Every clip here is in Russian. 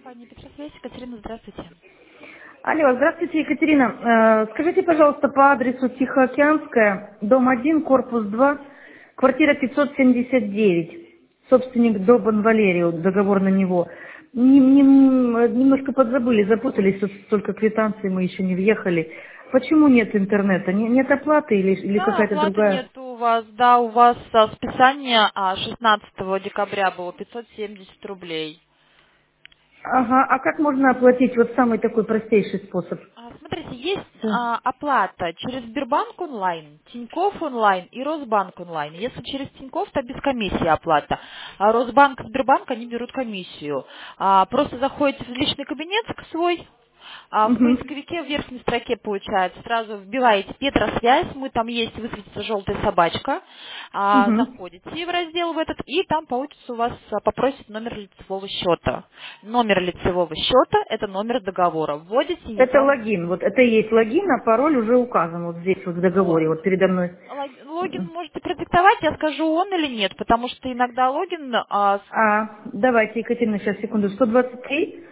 Компания Петросвязь, Екатерина, здравствуйте. Алло, здравствуйте, Екатерина. Скажите, пожалуйста, по адресу Тихоокеанская, дом 1, корпус 2, квартира 579, собственник Добан Валерию, договор на него. Немножко подзабыли, запутались, тут столько квитанций, мы еще не въехали. Почему нет интернета? Нет оплаты или Да, какая-то оплаты другая? нет у вас. Да, у вас списание 16 декабря было 570 рублей. Ага, а как можно оплатить вот самый такой простейший способ? Смотрите, есть Да. оплата через Сбербанк онлайн, Тинькофф онлайн и Росбанк онлайн. Если через Тинькофф, то без комиссии оплата. А Росбанк и Сбербанк, они берут комиссию. Просто заходите в личный кабинет свой, в Угу, поисковике в верхней строке, получается, сразу вбиваете Петросвязь, мы там есть, высветится желтая собачка, угу. заходите в раздел в этот, и там получится у вас, попросит номер лицевого счета. Номер лицевого счета– это номер договора. Вводите Это его. логин, вот это и есть логин, а пароль уже указан вот здесь вот в Вот. договоре, вот передо мной. Логин можете продиктовать, я скажу он или нет, потому что иногда логин, Давайте, Екатерина, сейчас, секунду, 123,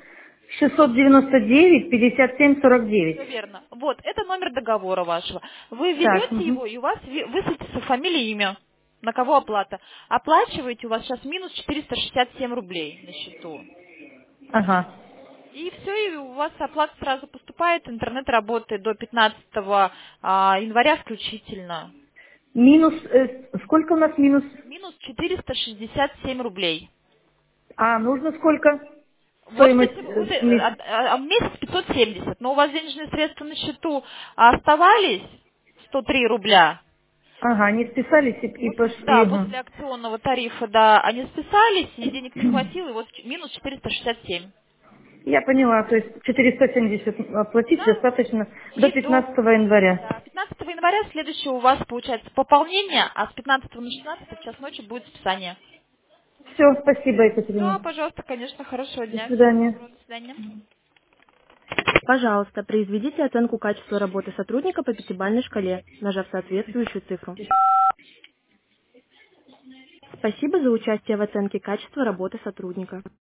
699, 57, все 49. верно. Вот, это номер договора вашего. Вы Так, введете его, и у вас высветится фамилия, имя, на кого оплата. Оплачиваете, у вас сейчас минус 467 рублей на счету. ага. И все, и у вас оплата сразу поступает, интернет работает до 15 января включительно. Минус, сколько у нас минус? Минус 467 рублей. Нужно сколько? Вот, Стоимость в месяц 570, но у вас денежные средства на счету оставались 103 рубля. Ага, они списались и пошли. Да, Ага. после акционного тарифа, да, они списались, и денег не хватило, и вот минус 467. Я поняла, то есть 470 оплатить Да, достаточно до и до 15 января. да, 15 января следующего у вас получается пополнение, а с 15 на 16 в час ночи будет списание. Все, спасибо, Да, Екатерина. пожалуйста, конечно, хорошего До дня, всего свидания. доброго, до свидания. Пожалуйста, произведите оценку качества работы сотрудника по пятибалльной шкале, нажав соответствующую цифру. Спасибо за участие в оценке качества работы сотрудника.